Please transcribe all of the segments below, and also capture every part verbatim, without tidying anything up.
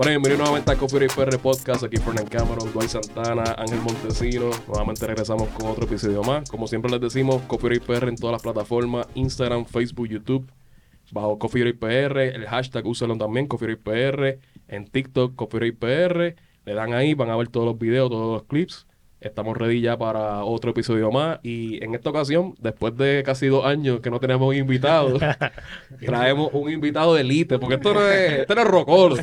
Bueno, bienvenido nuevamente a Coffee Break P R Podcast. Aquí Fernan Cameron, Dwight Santana, Ángel Montesino. Nuevamente regresamos con otro episodio más. Como siempre les decimos, Coffee Break P R en todas las plataformas: Instagram, Facebook, YouTube. Bajo Coffee Break P R, el hashtag úsenlo también, Coffee Break P R. En TikTok, Coffee Break P R. Le dan ahí, van a ver todos los videos, todos los clips. Estamos ready ya para otro episodio más. Y en esta ocasión, después de casi dos años que no tenemos invitados, traemos un invitado de elite, porque esto no es, esto no es Rocolo.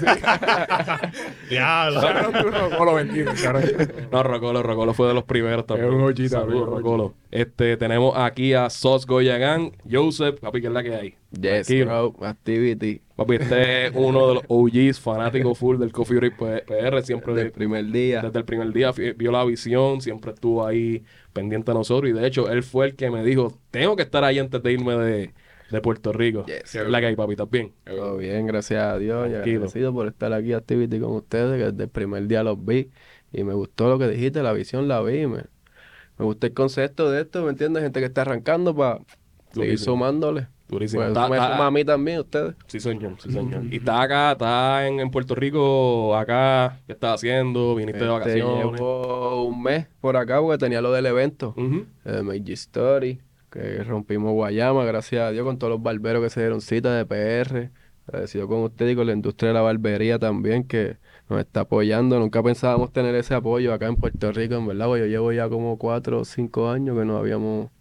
Diablo. Rocolo bendito, cabrón. No, Rocolo, Rocolo fue de los primeros también. Es un ollita, Saludos, bro. Rocolo. Este, tenemos aquí a Sos Goyagan, Joseph, papi, ¿qué es la que hay? Yes, Tranquilo. bro. Activity. Papi, este es uno de los O Gs, fanáticos full del Coffee Break P R, siempre Del primer día. desde el primer día fi- vio la visión, siempre estuvo ahí pendiente a nosotros y de hecho él fue el que me dijo, tengo que estar ahí antes de irme de, de Puerto Rico. Yes. ¿Qué es la que hay, papi? ¿Estás bien? Todo bien, gracias a Dios. Y Tranquilo. agradecido por estar aquí Activity con ustedes, que desde el primer día los vi. Y me gustó lo que dijiste, la visión la vi. Me, me gustó el concepto de esto, ¿me entiendes? Gente que está arrancando para seguir Durísimo. sumándole. Durísimo. Pues Está- eso me está- suma a mí también, ustedes. Sí, señor, sí, señor. Y está acá, está en, en Puerto Rico, acá, ¿qué estás haciendo? ¿Viniste de Este, vacaciones? llevo un mes por acá porque tenía lo del evento. Ujú. de Meiji Story, que rompimos Guayama, gracias a Dios, con todos los barberos que se dieron cita de P R. Agradecido con usted y con la industria de la barbería también, que nos está apoyando. Nunca pensábamos tener ese apoyo acá en Puerto Rico, en verdad, porque yo llevo ya como cuatro o cinco años que no habíamos...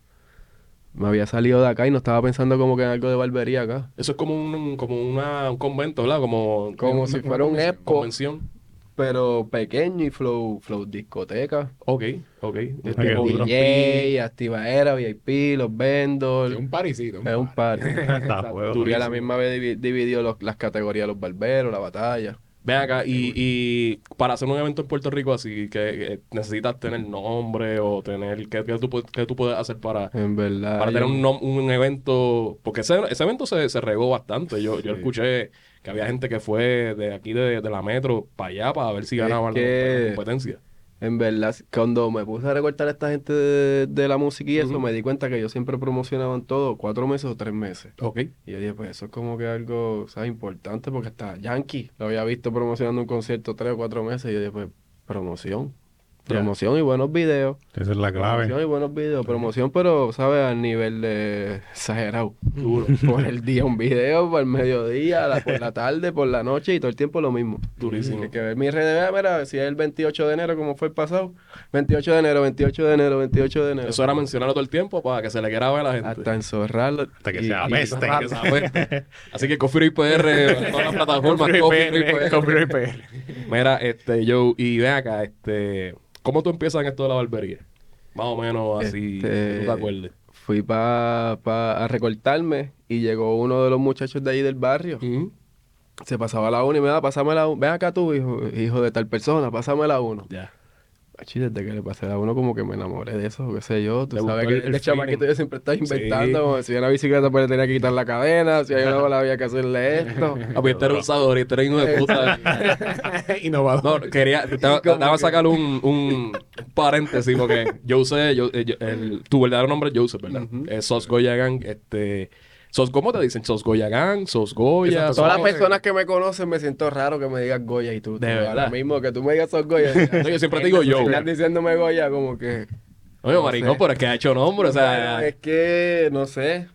Me había salido de acá y no estaba pensando como que en algo de barbería acá. Eso es como un, como una, un convento, ¿verdad? Como, Como si fuera un convención- expo. Convención. Pero pequeño y flow, flow discoteca. Ok, ok. qué Este, duro. D J, activaera, V I P, los vendors. Es un parisito. Es un party. Está fuego. Y a la misma vez divi- dividió los- las categorías, los barberos, la batalla. Ven acá, y, y para hacer un evento en Puerto Rico así, que, que necesitas tener nombre o tener, ¿qué, qué tú, pu- qué tú puedes hacer para, En verdad. para yo- tener un, nom- un evento? Porque ese, ese evento se, se regó bastante. Yo, yo Sí. escuché que había gente que fue de aquí de, de la metro para allá para ver si Es ganaban la- que- la competencia. En verdad, cuando me puse a recortar a esta gente de, de la música y eso, Ujú. me di cuenta que yo siempre promocionaba en todo cuatro meses o tres meses. Ok. Y yo dije, pues eso es como que algo, ¿sabes? Importante porque hasta Yankee lo había visto promocionando un concierto tres o cuatro meses. Y yo dije, pues, promoción. Ya. Promoción y buenos videos. Esa es la Promoción clave. y buenos videos. Promoción, pero, ¿sabes? Al nivel de exagerado. Duro. Por el día un video, por el mediodía, la- por la tarde, por la noche y todo el tiempo lo mismo. Durísimo. Hay que ver mi redes, ah, mira, si es el veintiocho de enero, como fue el pasado. veintiocho de enero, veintiocho de enero, veintiocho de enero. Eso era mencionarlo todo el tiempo para que se le quiera ver a la gente. Hasta enzorrarlo. Hasta que y- se y- apeste. Que sabe. Así que Coffee Break P R, en todas las plataformas, Coffee Break P R. Coffee Break P R. Mira, este, yo, y ven acá, este, ¿cómo tú empiezas en esto de la barbería? Más o menos así, Este, que tú te acuerdes. Fui pa, pa a recortarme y llegó uno de los muchachos de ahí del barrio. Ujú. Se pasaba la uno y me da, pásame la uno. Ven acá tú, hijo, hijo de tal persona, pásame la uno. Ya. Achi, desde que le pasé a uno como que me enamoré de eso, qué sé yo. Tú Te sabes gustó que el- el el, chamaquito feeling. yo siempre estaba Sí. inventando, como si había una bicicleta pues le tenía que quitar la cadena, si hay una bola había que hacerle esto. Ah, pues este era un usador y este era hijo de puta. Innovador. No, quería, te, te, te voy a sacar un, un paréntesis porque Joseph, yo, eh, yo- el, tu verdadero nombre es Joseph, ¿verdad? Ujú. Eh, Sos Goyagan, este, Sos, ¿cómo te dicen? Sos Goyagan, Sos Goya. Exacto, Sos- Todas las Goya. personas que me conocen me siento raro que me digas Goya y tú. De tú, verdad. Ahora mismo que tú me digas sos Goya. No, yo siempre te digo yo. Estás diciéndome Goya como que... Oye, no maricón, sé. pero es que ha hecho nombre, o sea. Bueno, es que, no sé,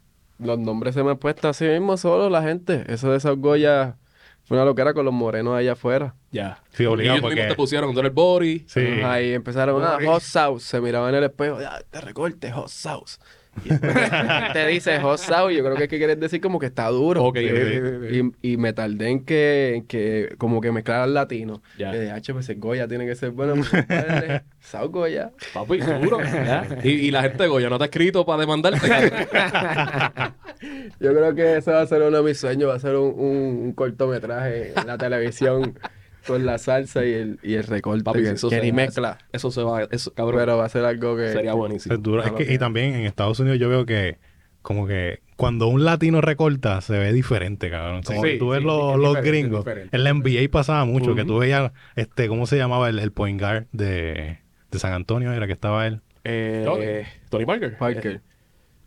los nombres se me han puesto así mismo solo la gente. Eso de esos Goya fue una locura con los morenos allá afuera. Ya. Sí, obligado, Y ellos mismos porque- te pusieron, tú eres el body. Sí. Ahí empezaron, ah, Bori. hot sauce. Se miraban en el espejo, ya, te recorte, hot sauce. Y después te dice hot sauce, yo creo que es que quieres decir como que está duro. Ok, Sí, ok. sí, sí, sí. Y, y me tardé en que, en que como que mezclar al latino. Ya. Y dije, H, pues el Goya tiene que ser bueno. Pues, compadre, Sao Goya. Papi, seguro. Ya. Y, y la gente de Goya no te ha escrito para demandarte. Yo creo que ese va a ser uno de mis sueños, va a ser un, un- un cortometraje en la televisión con la salsa y el, y el recorte Papi, que, eso que se- ni mezcla. Eso se va, eso, cabrón. Pero va a ser algo que... sería buenísimo. Es duro. Es No, que- lo que- y también en Estados Unidos yo veo que como que cuando un latino recorta se ve diferente, cabrón. Como Sí, que tú ves sí, los, es los diferente, gringos. es diferente. En la N B A pasaba mucho, que Ujú. tú veías, este, ¿cómo se llamaba el, el point guard de, de San Antonio? Era que estaba él. Eh, Tony. Tony Parker. Parker.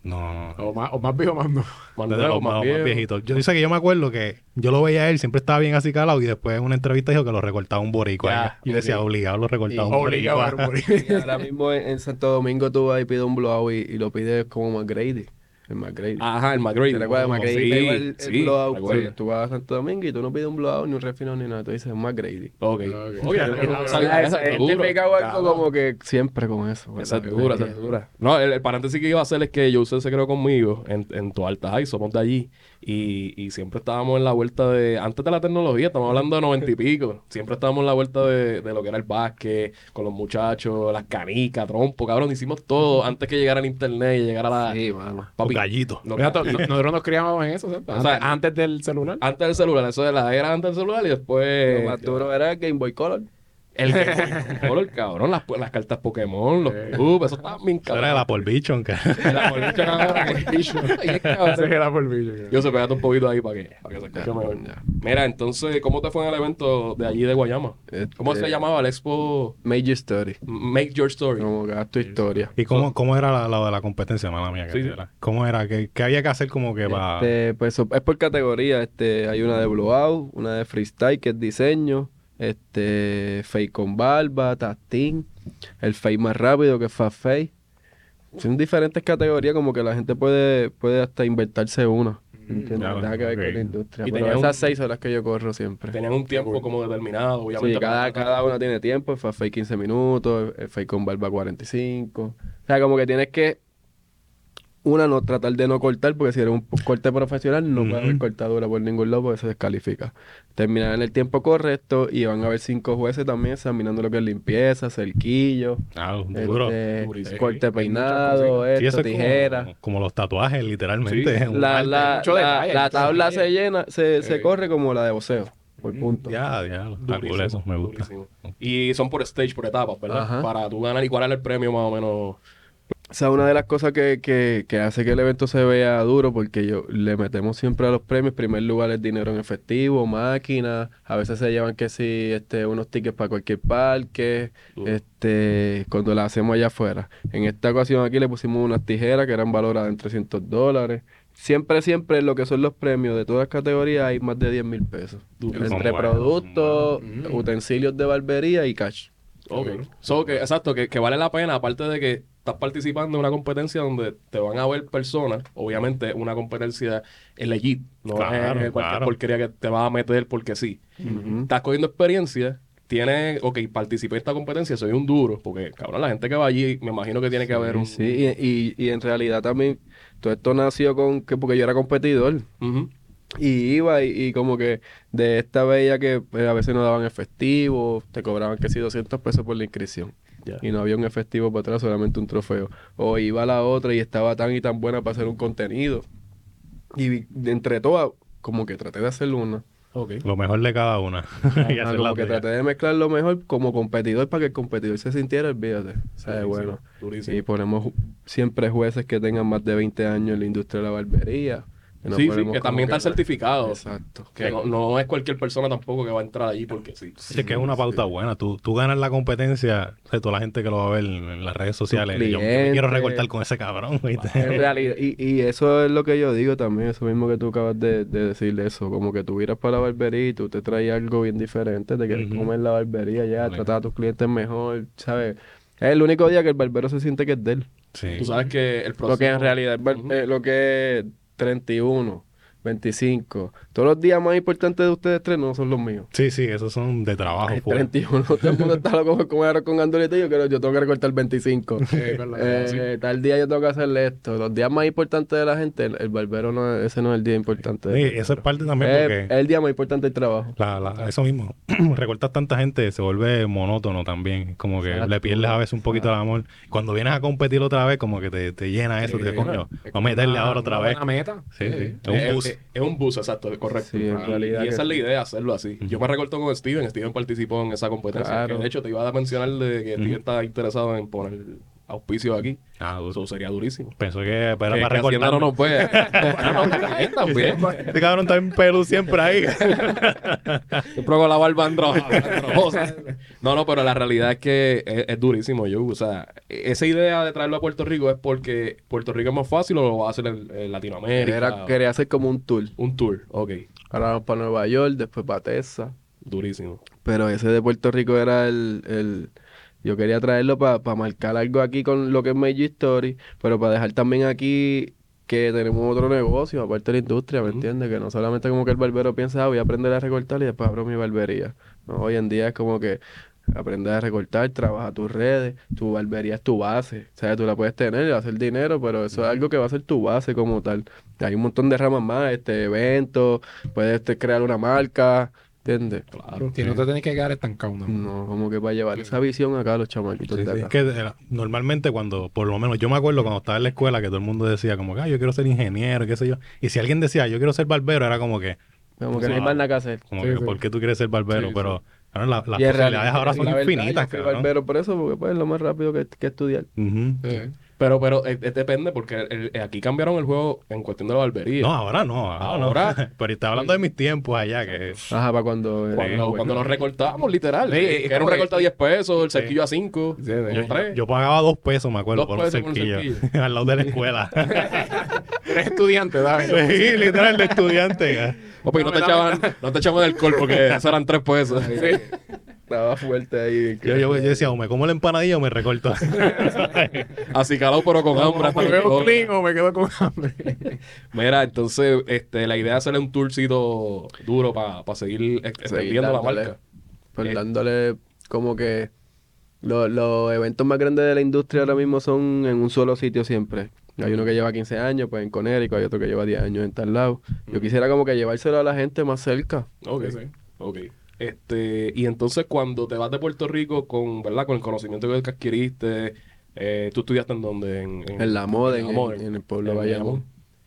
No, no, no. O más, o más viejo, más no. Más Desde nuevo, los más más, más viejo. viejitos. Yo dice que yo me acuerdo que yo lo veía a él, siempre estaba bien así calado y después en una entrevista dijo que lo recortaba un boricua. Ya, Yo decía, ok. obligado lo recortaba Y- un Obligado a boricua. morir. Y ahora mismo en, en Santo Domingo tú vas y pides un blowout y, y lo pides como McGrady. El McGrady. Ajá, el McGrady. ¿Te recuerdas? Oh, McGrady sí, te iba el, el sí, blowout. me acuerdo. Pues, tú vas a Santo Domingo y tú no pides un blowout ni un refino ni nada. Tú dices McGrady. Ok. Ok. Oye, no O sabía sea, esa, he duro. identificado algo Cabrón. como que siempre con eso. Esa es ¿verdad? dura, esa es dura. No, el, el paréntesis que iba a hacer es que Jose se creó conmigo en, en tu alta high, somos de allí. Y, y siempre estábamos en la vuelta de, antes de la tecnología, estamos hablando de noventa y pico. Siempre estábamos en la vuelta de, de lo que era el básquet, con los muchachos, las canicas, trompo, cabrón. Hicimos todo antes que llegara el internet y llegara la. Sí, mano. Los Papi, gallitos. los Mira, to- gallitos. no- nosotros nos criábamos en eso, ¿cierto? O sea, Antes, antes del celular. Antes del celular, eso de la era antes del celular y después. Lo más duro era el Game Boy Color. El Game Boy Color, cabrón, las, las cartas Pokémon, los Eh. clubes, eso estaba bien Eso cabrón. era la por bicho, que La bolicha ahora, el bicho. Ay, es cabrón. Ese era por bicho. Yo se pegate un poquito ahí para que, para que se escuche mejor. ya. Mira, entonces, ¿cómo te fue en el evento de allí de Guayama? ¿Cómo Este, se llamaba el expo Major Story. Make Your Story? Como que haz tu historia. ¿Y cómo, cómo era la, la de la competencia, mala mía? Que Sí, sí. era? ¿Cómo era? ¿Qué, qué había que hacer como que para...? Este, pues so- es por categoría. Este, hay una de blowout, una de freestyle que es diseño, este, fake con barba, tasting, el fake más rápido que es fast fake. Son diferentes categorías como que la gente puede, puede hasta inventarse una. ¿Entiendes? claro, Nada que ver ok. con la industria. Y Pero tenía esas un- seis son las que yo corro siempre. Tenían un tiempo como determinado, obviamente. Sí, cada, para- cada una tiene tiempo. El fast fake quince minutos, el fake con barba cuarenta y cinco. O sea, como que tienes que, una, no tratar de no cortar, porque si eres un corte profesional, no puedes haber Ujú. cortadura por ningún lado, porque se descalifica. Terminar en el tiempo correcto y van a haber cinco jueces también examinando lo que es limpieza, cerquillo, Ah, duro. este, Durísimo. corte peinado, Sí, esto, eso es tijera. como, como los tatuajes, literalmente. Sí. es un La, arte. la, mucho la- detalle, la mucho tabla detalle. se llena, se, se Eh. corre como la de voceo, por punto. Ya, ya. Está cool Durísimo, eso, me gusta. durísimo. Y son por stage, por etapas, ¿verdad? Ajá. Para tú ganar y cuál era el premio más o menos. O sea, una de las cosas que, que, que hace que el evento se vea duro, porque yo le metemos siempre a los premios, en primer lugar es dinero en efectivo, máquinas, a veces se llevan que sí, este, unos tickets para cualquier parque, Duro. este, cuando la hacemos allá afuera. En esta ocasión aquí le pusimos unas tijeras que eran valoradas en trescientos dólares. Siempre, siempre en lo que son los premios de todas las categorías hay más de diez mil pesos. Duro. Entre Son buenos, productos, son buenos. utensilios de barbería y cash. Ok. So, que, exacto, que, que vale la pena, aparte de que estás participando en una competencia donde te van a ver personas, obviamente una competencia es legit, no Claro, es cualquier claro. porquería que te vas a meter porque sí. Ujú. Estás cogiendo experiencia, tienes, ok, participé en esta competencia, soy un duro, porque cabrón, la gente que va allí, me imagino que tiene que haber un... Sí, y, y, y en realidad también todo esto nació con que porque yo era competidor. Ujú. Y iba y, y como que de esta veía que pues, a veces no daban efectivo, te cobraban que sí doscientos pesos por la inscripción. Ya. Y no había un efectivo para atrás, solamente un trofeo. O iba a la otra y estaba tan y tan buena para hacer un contenido. Y vi- de entre todas, como que traté de hacer una. Ok. Lo mejor de cada una. y Ah, hacer como la que tuya. traté de mezclar lo mejor como competidor para que el competidor se sintiera, olvídate. O sea, Durísimo, bueno. durísimo. Y ponemos ju- siempre jueces que tengan más de veinte años en la industria de la barbería. Y no Sí, sí, ponemos que como también que- están certificados. Exacto. Que no, no es cualquier persona tampoco que va a entrar allí porque sí. Sí, que es una pauta buena. Tú, tú ganas la competencia, o sea, toda la gente que lo va a ver en las redes sociales. y yo, yo me quiero cliente. recortar con ese cabrón. ¿viste? En realidad, y, y eso es lo que yo digo también, eso mismo que tú acabas de, de decirle eso, como que tú miras para la barbería y tú te traes algo bien diferente, te quieres Ujú. comer la barbería ya, Vale. tratar a tus clientes mejor, ¿sabes? Es el único día que el barbero se siente que es de él. Sí. Tú sabes que el próximo... Lo que en realidad, el bar- Ujú. eh, lo que es treinta y uno, veinticinco, todos los días más importantes de ustedes tres no son los míos. Sí, sí, esos son de trabajo. El full. treinta y uno, todo el mundo está loco por comer arroz con gandules y yo, quiero- yo tengo que recortar veinticinco. Eh, con la- sí. Eh, tal día yo tengo que hacerle esto. Los días más importantes de la gente, el, el barbero no es, ese no es el día importante. Sí, eso es parte también es, porque... es el día más importante del trabajo. La, la- eso mismo, recortas tanta gente, se vuelve monótono también. Como que Exacto. le pierdes a veces un poquito el amor. Cuando vienes a competir otra vez, como que te, te llena eso. Sí, te coño, es vamos a meterle una- ahora otra una vez. buena meta. Sí, sí. Es Es, un bus. es- es un bus, exacto, correcto. Sí, en Y- realidad y que esa es la sí. idea, hacerlo así. Yo me recorto con Steven, Steven participó en esa competencia. Claro. Que de hecho te iba a mencionar de que Steven Ujú. está interesado en poner auspicio aquí. Ah, duro. Eso sería durísimo. Pensó que era Que, para que Hacienda recortar. no nos ve. Ah, no, también, también. Este cabrón está en pelu siempre ahí. Siempre con la barba andro- androsa. No, no, pero la realidad es que es, es durísimo, yo. O sea, esa idea de traerlo a Puerto Rico es porque Puerto Rico es más fácil o lo va a hacer en, en Latinoamérica. Era, quería hacer como un tour. Un tour, ok. Ahora vamos para Nueva York, después para Texas. Durísimo. Pero ese de Puerto Rico era el... el... Yo quería traerlo para marcar algo aquí con lo que es Major Story, pero para dejar también aquí que tenemos otro negocio, aparte de la industria, ¿me Ujú. entiendes? Que no solamente como que el barbero piensa, ah, voy a aprender a recortar y después abro mi barbería. No, hoy en día es como que aprendes a recortar, trabaja tus redes, tu barbería es tu base. O sea, tú la puedes tener y hacer dinero, pero eso es algo que va a ser tu base como tal. Hay un montón de ramas más, este, eventos, puedes este, crear una marca, ¿entiendes? Claro. Si no te tienes que quedar estancado, ¿no? No, como que para llevar esa visión acá a los chamaquitos Sí, de sí. acá. Es que eh, normalmente cuando, por lo menos yo me acuerdo cuando estaba en la escuela que todo el mundo decía como que, ah, yo quiero ser ingeniero, qué sé yo. Y si alguien decía, yo quiero ser barbero, era como que, Como que Sí. no hay más nada que hacer. como Sí, que sí. ¿por qué tú quieres ser barbero? Sí, Pero ahora la- las Y en posibilidades realidad, ahora son la verdad, infinitas, yo fui cabrón. barbero por eso, porque pues es lo más rápido que, que estudiar. Ujú. Sí. Pero, pero eh, eh, depende porque el- el- aquí cambiaron el juego en cuestión de la barbería. No, ahora no, ahora, Ahora- no. Pero estaba hablando de mis tiempos allá, que Ajá, para cuando... eh, Cuando, bueno. cuando nos recortábamos, literal. Sí, que es era un como que- recorte a diez pesos, el cerquillo a cinco, Sí, sí. o yo, tres. yo pagaba dos pesos, me acuerdo, Dos por un pesos por un cerquillo, cerquillo. al lado de la escuela. Eres estudiante, ¿sabes? Sí, literal, de estudiante. Opa, y no, No, te me echaban, no te echaban alcohol porque eso eran tres pesos. Estaba fuerte ahí. Yo, yo, yo decía, o me como la empanadilla o me recorto. Así calado, pero con hambre. hasta me el veo alcohol. clean o me quedo con hambre. Mira, entonces, este, la idea es hacerle un tourcito duro para seguir ex- extendiendo la dándole. marca. Pues Eh, dándole como que... lo- Los eventos más grandes de la industria ahora mismo son en un solo sitio siempre. Hay uno que lleva quince años, pues en Conérico, hay otro que lleva diez años en tal lado. Yo quisiera como que llevárselo a la gente más cerca. Ok, Sí, sí. ok. Este, y entonces cuando te vas de Puerto Rico con, ¿verdad? Con el conocimiento que adquiriste, eh, tú estudiaste en donde, en, En la moda, en, la en- Modern. en el pueblo En de Bayamón.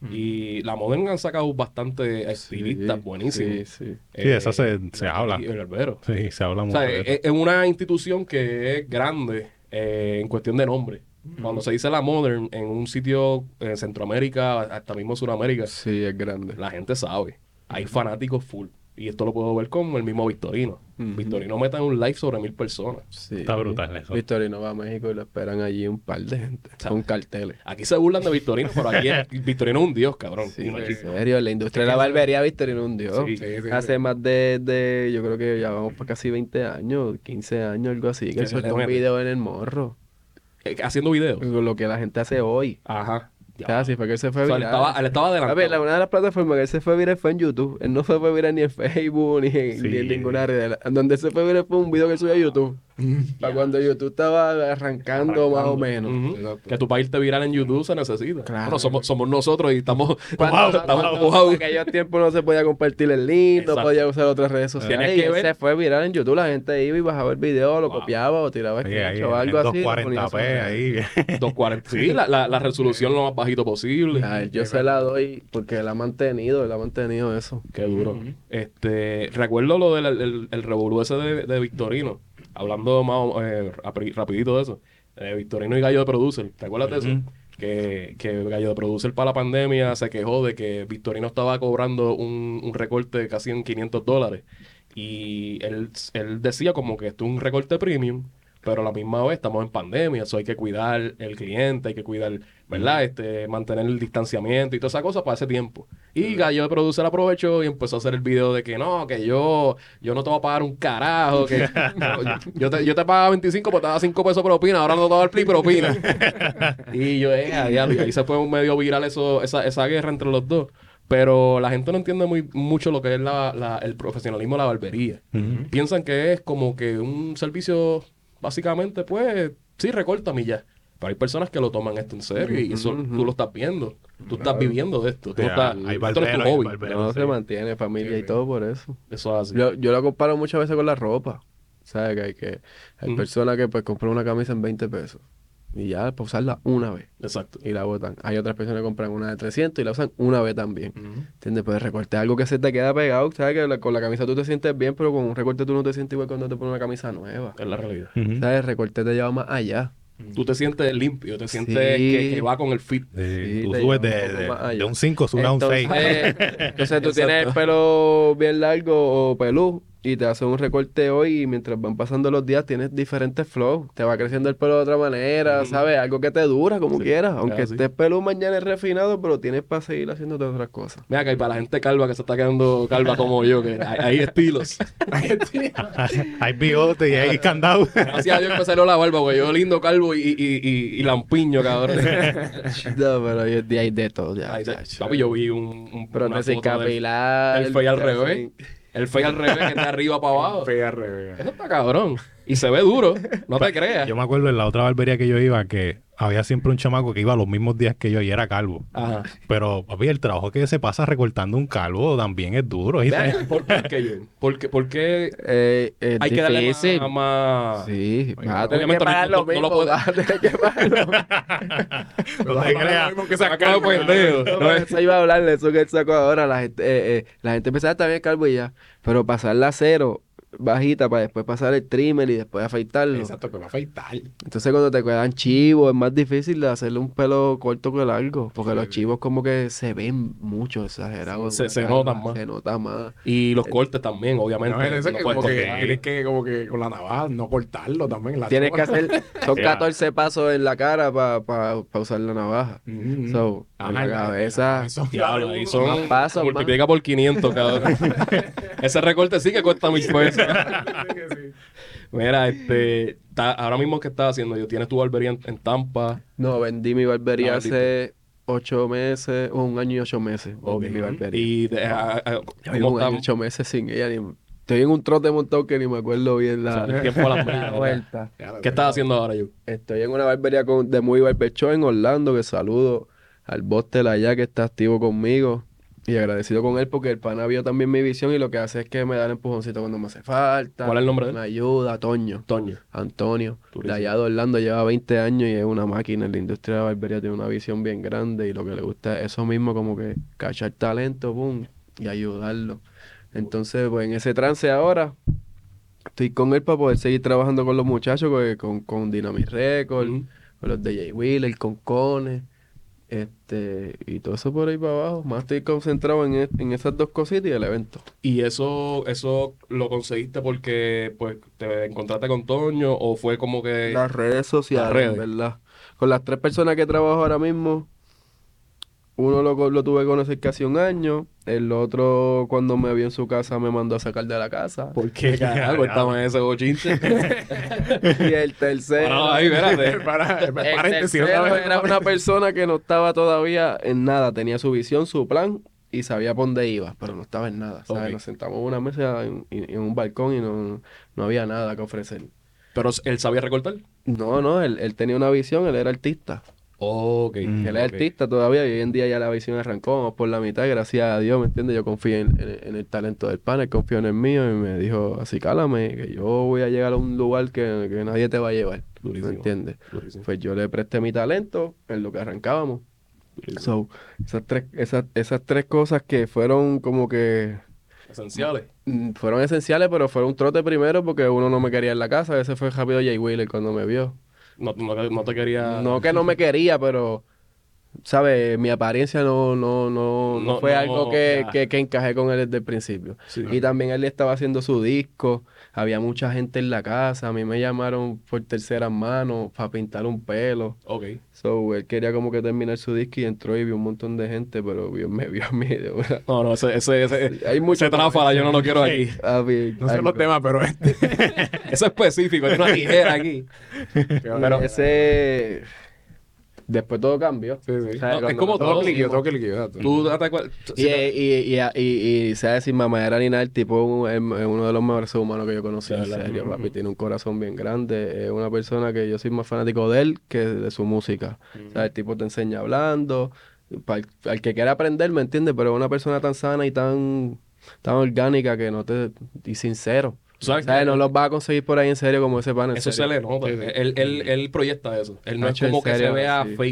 Y la Modern han sacado bastante estilistas Sí, buenísimos. Sí, sí. Sí, de esa se- se habla. Y el barbero. Sí, se habla O mucho sea, de es, eso. es una institución que es grande eh, en cuestión de nombre. Cuando se dice la Modern en un sitio en Centroamérica, hasta mismo Sudamérica, Sí, es grande. la gente sabe. Hay fanáticos full. Y esto lo puedo ver con el mismo Victorino. Ujú. Victorino meta en un live sobre mil personas. Sí. Está brutal eso. Victorino va a México y lo esperan allí un par de gente. Con carteles. Aquí se burlan de Victorino, pero aquí es- Victorino es un dios, cabrón. Sí, Y no en hay- serio, en la industria de la barbería Victorino es un dios. Sí, Sí, sí, Hace sí. más de, de, yo creo que ya vamos para casi veinte años, quince años, algo así, que Que él se suelta le un mete. video en el morro. eh, haciendo videos. Con lo que la gente hace hoy. Ajá. Casi fue que él se fue O sea, viral. él estaba, él estaba A ver, la- adelantado. una de las plataformas que él se fue viral fue en YouTube. Él no se fue viral ni en Facebook ni en, Sí. ni en ninguna red. Donde se fue viral fue un video que él subió a YouTube. Para cuando YouTube estaba arrancando, más o menos. Ujú. Exacto. Que tu país te viral en YouTube se necesita. Claro. Bueno, somos, somos nosotros y estamos... Cuando, estamos cuando- empujados. en aquellos tiempos no se podía compartir el link, no Exacto. podía usar otras redes sociales. Tienes Y que él ver- se fue viral en YouTube. La gente iba y bajaba el video, lo Wow. copiaba o tiraba Sí, sketch ahí, o algo en así. lo ponía doscientos cuarenta sobre p redes. ahí. doscientos cuarenta. Sí, la, la, la resolución lo más bajito posible. Ay, yo se la doy porque él ha mantenido, él ha mantenido eso. Qué duro. Ujú. Este, recuerdo lo del el, el revolú ese de, de Victorino. Hablando más o- eh, rapi- rapidito de eso. Eh, Victorino y Gallo de Producer. ¿Te acuerdas de eso? Ujú. Que, que Gallo de Producer para la pandemia se quejó de que Victorino estaba cobrando un, un recorte casi en quinientos dólares. Y él, él decía como que esto es un recorte premium, pero a la misma vez estamos en pandemia, eso hay que cuidar el cliente, hay que cuidar, ¿verdad? Este, mantener el distanciamiento y toda esa cosa para ese tiempo. Y Gallo de Producer aprovechó y empezó a hacer el video de que no, que yo, yo no te voy a pagar un carajo, que yo te, yo te pagaba veinticinco, pues te daba cinco pesos propina, ahora no te voy a dar pli propina. Y yo, eh, a diablo, y ahí se fue un medio viral eso, esa, esa guerra entre los dos. Pero la gente no entiende muy mucho lo que es la, la- el profesionalismo de la barbería. Ujú. Piensan que es como que un servicio, básicamente, pues, sí, recórtame y ya. Pero hay personas que lo toman esto en serio y eso Ujú. tú lo estás viendo. Tú estás viviendo de esto. Tú Sí, no estás, hay esto no es tu barberos, hay hobby. barberos. No sí. se mantiene familia Sí, y sí. todo por eso. Eso es así. Yo, yo lo comparo muchas veces con la ropa. ¿Sabes? Que hay, que, hay Ujú. personas que pues compran una camisa en veinte pesos y ya para usarla una vez Exacto. y la botan. Hay otras personas que compran una de trescientos y la usan una vez también. Ujú. ¿Entiendes? Pues recortar algo que se te queda pegado. ¿Sabes? Que la- con la camisa tú te sientes bien, pero con un recorte tú no te sientes igual cuando te pones una camisa nueva. Es la realidad. Ujú. ¿Sabes? El recorte te lleva más allá. Tú te sientes limpio, te sientes Sí. que, que va con el fit. Eh, Sí, tú te subes lleva de, un poco de- más allá. de un cinco, subes a un seis. Entonces, entonces tú tienes el pelo bien largo o pelú y te haces un recorte hoy y mientras van pasando los días tienes diferentes flows. Te va creciendo el pelo de otra manera, Ujú. ¿sabes? Algo que te dura como Sí, quieras. Aunque así. estés pelú mañana es refinado, pero tienes para seguir haciéndote otras cosas. Mira que hay para la gente calva que se está quedando calva como yo, que hay, hay estilos. Hay bigote y hay candado. Gracias a Dios que me salió la barba, güey. Yo lindo calvo y, y, y, y lampiño, cabrón. No, pero hoy en día hay de todo ya. Ay, chacho. papi, yo vi un, un una Prótesis foto del- capilar. del fue al te revés. hacen- El fue al revés, que está arriba para abajo. Fea revés. Eso está cabrón. Y se ve duro, no te creas. Yo me acuerdo en la otra barbería que yo iba que había siempre un chamaco que iba los mismos días que yo y era calvo. Ajá. Pero, papi, el trabajo que se pasa recortando un calvo también es duro. ¿Viste? Vean, ¿Por por qué, yo? ¿Por qué, por qué Eh, es hay que darle difícil. más... más- Sí, Oye, vas a tener que obviamente pagar no- lo no- no lo mismo, puedo- vas a tener que pagar lo mismo. No te creas. que Se acaba pendejo. No, pero eso iba a hablarle, eso que él sacó ahora. La gente, eh, eh, la gente empezaba a estar bien calvo y ya. Pero pasarla a cero, bajita, para después pasar el trimmer y después afeitarlo. Exacto, que va a afeitar. Entonces cuando te quedan chivos es más difícil de hacerle un pelo corto que largo. Porque los chivos como que se ven mucho exagerados. Se- en se la notan cara, más. Se nota más. Y los cortes también, obviamente. No, eso no que puedes como que cortar. tienes que como que con la navaja no cortarlo también. La Tienes que chola. hacer, son Ya. catorce pasos en la cara para pa, pa usar la navaja. Mm, mm. So, Ajá, en la la- cabeza, eso- Diablo, ahí Más son... pasos, multiplica por quinientos, cabrón. Ese recorte sí que cuesta mil pesos. Mira, este... ta- ahora mismo, ¿qué estás haciendo? Yo ¿Tienes tu barbería en, en Tampa? No, vendí mi barbería Ah, hace ocho meses, o un año y ocho meses. Vendí mi barbería. Y... de- a- a- Ya llevo ¿Cómo un año y estamos? ocho meses sin ella. Ni, estoy en un trote montado que ni me acuerdo bien O sea, la, el tiempo a las millas, la ¿verdad? vuelta. ¿Qué estás haciendo ahora, yo? Estoy en una barbería con, de Muy Barber Shop en Orlando, que saludo al Bostel allá que está activo conmigo. Y agradecido con él porque el pana vio también mi visión y lo que hace es que me da el empujoncito cuando me hace falta. ¿Cuál es el nombre de él? Me ayuda, Toño. Toño. Antonio, Durísimo. de allá de Orlando, lleva veinte años y es una máquina en la industria de la barbería, tiene una visión bien grande y lo que le gusta es eso mismo, como que cachar talento, boom, y ayudarlo. Entonces, pues en ese trance ahora, estoy con él para poder seguir trabajando con los muchachos, con, con, con Dynamic Records, Ujú. con los de Jay Wheeler, con Cone, este, y todo eso por ahí para abajo. Más estoy concentrado en, e- en esas dos cositas y el evento. ¿Y eso, eso lo conseguiste porque pues te encontraste con Toño o fue como que... Las redes sociales, Las redes. ¿verdad? Con las tres personas que trabajo ahora mismo, uno lo, co- lo tuve que conocer casi un año, el otro cuando me vio en su casa me mandó a sacar de la casa, ¿Por qué, carajo? Estamos en ese bochinche. y el tercero, Parado ahí, espérate. Para, el paréntesis, tercero otra vez. era una persona que no estaba todavía en nada, tenía su visión, su plan y sabía por dónde iba, pero no estaba en nada, ¿sabes? Ok. Nos sentamos en una mesa en, en- en un balcón y no, no había nada que ofrecer. Pero él sabía recortar. No, no, él, él tenía una visión, él era artista. Ok. Mm, Él es ok. artista todavía y hoy en día ya la visión arrancó, vamos por la mitad, gracias a Dios, ¿me entiendes? Yo confío en, en- en el talento del pan, él confió en el mío y me dijo, así cálame, que yo voy a llegar a un lugar que, que nadie te va a llevar, Durísimo. ¿me entiendes? Durísimo. Pues yo le presté mi talento en lo que arrancábamos. Durísimo. So, esas tres, esas, esas tres cosas que fueron como que Esenciales. mm, fueron esenciales, pero fueron un trote primero porque uno no me quería en la casa, ese fue rápido Jay Wheeler cuando me vio. No, no, no te quería... No que no me quería, pero, ¿sabes? Mi apariencia no, no, no, no, No, fue no, algo que, ya. que, que encajé con él desde el principio. Sí. Y también él estaba haciendo su disco, había mucha gente en la casa, a mí me llamaron por terceras manos para pintar un pelo. Ok. So, él quería como que terminar su disco y entró y vio un montón de gente, pero vio, me vio a mí de una. No, no, ese, ese, ese, Hay mucho ese tráfala yo no lo quiero aquí. A mí, No sé algo. los temas, pero este. Eso específico, hay una tijera aquí. Pero ese... Después todo cambió. Sí, sí. ¿Sabes? No, es Cuando como nosotros- Todo todo, cliqueo, sí, todo cliqueo, exacto. Tú date cuenta. Y, y, y, y, y, y, ¿sabes? Sin mamadera ni nada, el tipo es es uno de los mejores seres humanos que yo conocí, De en verdad. serio, Ujú. papi. Tiene un corazón bien grande. Es una persona que yo soy más fanático de él que de su música. O sea, el tipo te enseña hablando. Para el, al que quiera aprender, ¿me entiendes? Pero es una persona tan sana y tan, tan orgánica que no te... Y sincero. ¿Sabes ¿Sabes? qué? No los vas a conseguir por ahí en serio como ese pan. En Eso se serio. le nota. Él, él, él proyecta eso. Él no es Nacho, en como que serio, se vea sí. fake.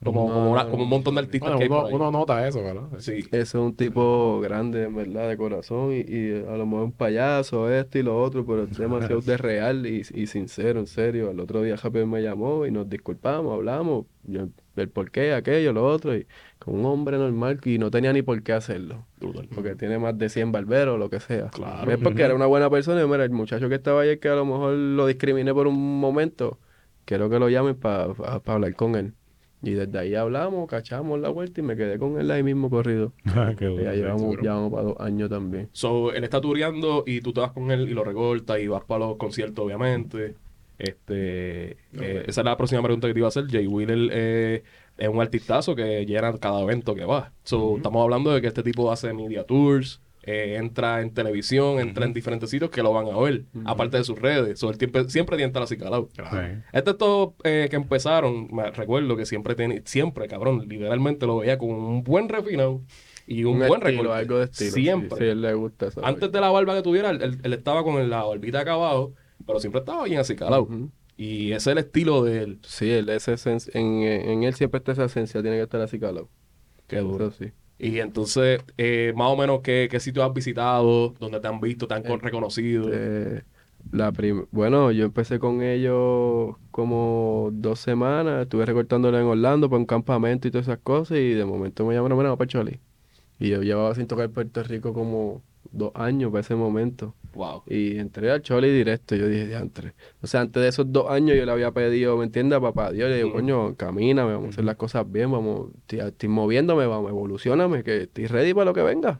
Como, No, como, una- no, como un montón de artistas Bueno, que hay uno, por ahí. uno nota eso, ¿verdad? Sí. Ese es un tipo grande, en verdad, de corazón, y, y a lo mejor un payaso, esto y lo otro, pero es demasiado de real y, y sincero, en serio. El otro día Javier me llamó y nos disculpamos, hablamos, yo, el por qué, aquello, lo otro, y con un hombre normal y no tenía ni por qué hacerlo, porque tiene más de cien barberos o lo que sea. Claro. Es porque era una buena persona y mira, el muchacho que estaba ahí, que a lo mejor lo discriminé por un momento, quiero que lo llamen para hablar con él. Y desde ahí hablamos, cachamos la vuelta y me quedé con él ahí mismo corrido. Ah, qué Y bueno. ya sí, llevamos, seguro. ya vamos para dos años también. So, él está tureando y tú te vas con él y lo recortas y vas para los conciertos, obviamente. Este, eh, esa es la próxima pregunta que te iba a hacer. Jay Wheeler eh, es un artistazo que llena cada evento que va. So, estamos hablando de que este tipo hace media tours, eh, entra en televisión, entra en diferentes sitios que lo van a ver, aparte de sus redes. So, él siempre, siempre tiene que estar acicalado. Sí. Estos todos eh, que empezaron, me recuerdo que siempre tenía, siempre, cabrón, literalmente lo veía con un buen refinado y un, buen estilo, recorte. algo de estilo. Siempre. Sí, sí, él le gusta eso. Antes de la barba que tuviera, él, él estaba con la barbita acá abajo, pero siempre estaba bien acicalado. Ujú. Y ese es el estilo de él. Sí, él, ese esencia- en, en él siempre está esa esencia, tiene que estar así calado. Qué duro. Eso sí. Y entonces, eh, más o menos, ¿qué, qué sitios has visitado? ¿Dónde te han visto? ¿Te han con- Eh, reconocido? Eh, la prim- bueno, yo empecé con ellos como dos semanas, estuve recortándolo en Orlando para un campamento y todas esas cosas, y de momento me llamaron, bueno, para Choli. Y yo llevaba sin tocar Puerto Rico como dos años para ese momento. Wow. Y entré al Choli directo, yo dije, diantre. O sea, antes de esos dos años yo le había pedido, ¿me entiendes? A papá Dios, le digo, coño, camíname, vamos a hacer las cosas bien, vamos, estoy, estoy moviéndome, vamos, evolucioname, que estoy ready para lo que venga.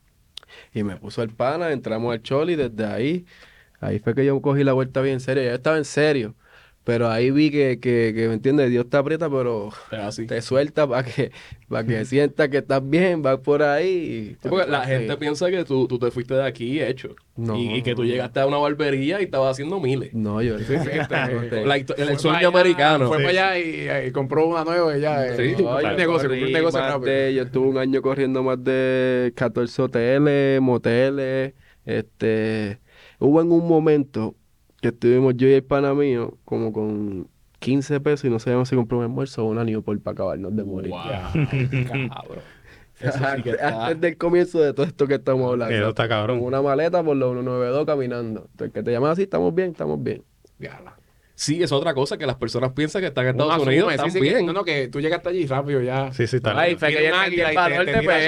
Y me puso el pana, entramos al Choli, desde ahí, ahí fue que yo cogí la vuelta bien seria, yo estaba en serio. Pero ahí vi que, que, que, ¿me entiendes? Dios te aprieta, pero Es así. te suelta para que, para que sientas que estás bien, vas por ahí. Sí, porque la gente piensa que tú, tú te fuiste de aquí hecho. No, y, y que tú no. llegaste a una barbería y estabas haciendo miles. No, yo... Sí, sí, este, La histo- el, el fue sueño para allá, americano. Fue Sí, para allá y, y compró una nueva y ya. Sí, eh, sí, compró yo un negocio, corrí compró un negocio más rápido. de- yo estuve un año corriendo más de catorce hoteles, moteles, este... Hubo en un momento que estuvimos yo y el pana mío como con quince pesos y no sabíamos si comprar un almuerzo o una Newport para acabarnos de morir. Wow, cabrón. Eso sí que Antes, está- antes del comienzo de todo esto que estamos hablando. Eso está cabrón. Con una maleta por los ciento noventa y dos caminando. Entonces, que te llaman así, estamos bien, estamos bien. Diablo. Sí, es otra cosa que las personas piensan que están en Uno Estados asume, Unidos sí, están sí, que- bien. no, no, que tú llegaste allí rápido ya. Sí, sí, está. Ay, fue que Tiene yo un entendí águila el y valor te- de te tira P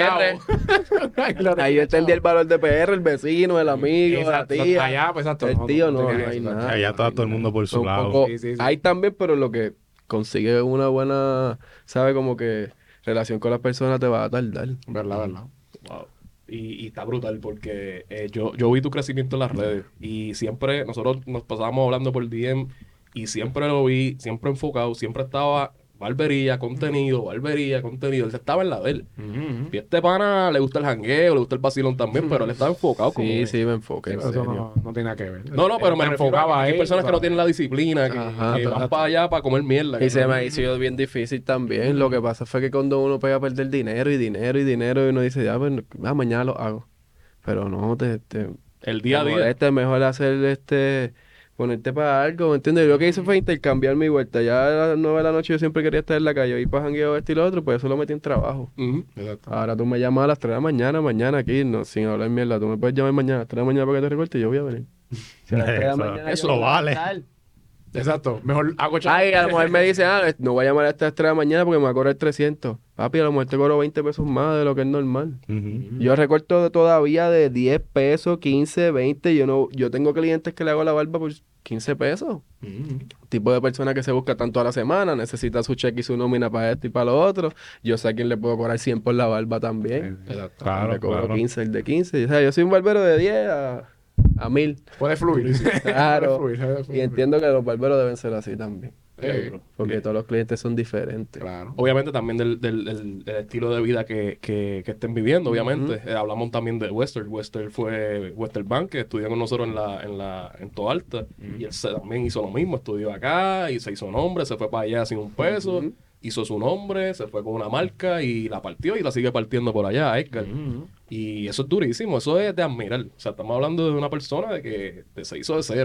R. chavo. Ahí yo entendí el valor de P R, el vecino, el amigo, Exacto, la tía. allá, pues, exacto, el no, tío, no no, tenía no hay eso, nada. Allá está todo el mundo por su Un lado. poco- Sí, sí, sí. Hay también, pero lo que consigue una buena, ¿sabe? Como que relación con las personas te va a tardar. Verdad, verdad. Wow. Y, y está brutal porque eh, yo, yo vi tu crecimiento en las redes y siempre nosotros nos pasábamos hablando por D M y siempre lo vi, siempre enfocado, siempre estaba barbería, contenido, barbería, contenido. Él estaba en la de él. Ujú. Y a este pana le gusta el jangueo, le gusta el vacilón también, pero él estaba enfocado como Sí, es. sí, me enfoqué, Sí, en pero eso serio. no, no tiene nada que ver. No, no, pero me Te refiero enfocaba a que hay ahí, personas que no ¿sabes? tienen la disciplina, que, Ajá, que van exacto. para allá para comer mierda. Y que se no- me ha sido bien difícil también. Lo que pasa fue que cuando uno pega a perder dinero y dinero y dinero y uno dice, ya, pues, ah, mañana lo hago. Pero no, te, te, El día a te día. molesta, es mejor hacer este, ponerte para algo, ¿me entiendes? Yo lo que hice fue intercambiar mi vuelta. Ya a las nueve de la noche yo siempre quería estar en la calle, ir para jangueo esto y lo otro, pues eso lo metí en trabajo. Ujú. Exacto. Ahora tú me llamas a las tres de la mañana, mañana aquí, no, sin hablar mierda. Tú me puedes llamar mañana a las tres de la mañana para que te recorte y yo voy a venir. Si a las tres de la Eso- mañana eso yo voy a vale. estar. Exacto. Mejor hago chavo. Ay, a lo mejor me dice, ah, no voy a llamar hasta las tres de la mañana porque me va a cobrar trescientos. Papi, a lo mejor te cobro veinte pesos más de lo que es normal. Ujú. Yo recorto de- todavía de diez pesos, quince, veinte. Yo no, yo tengo clientes que le hago la barba por quince pesos. Ujú. Tipo de persona que se busca tanto a la semana, necesita su cheque y su nómina para esto y para lo otro. Yo sé a quién le puedo cobrar cien por la barba también. Exacto. Claro, le cobro claro. quince, el de quince. O sea, yo soy un barbero de diez a, a mil. Puede fluir. Claro. Puede fluir, puede fluir. Y entiendo que los barberos deben ser así también. Seguro. Porque todos los clientes son diferentes. Claro. Obviamente también del, del, del- del estilo de vida que, que, que estén viviendo, obviamente. Eh, hablamos también de Wester. Wester fue Western Bank, que estudió con nosotros en la, en la, en Toalta. Y él se- también hizo lo mismo, estudió acá y se hizo nombre, se fue para allá sin un peso, Ujú. hizo su nombre, se fue con una marca y la partió y la sigue partiendo por allá, Edgar. Ujú. Y eso es durísimo, eso es de admirar. O sea, estamos hablando de una persona de que de- se hizo de cero.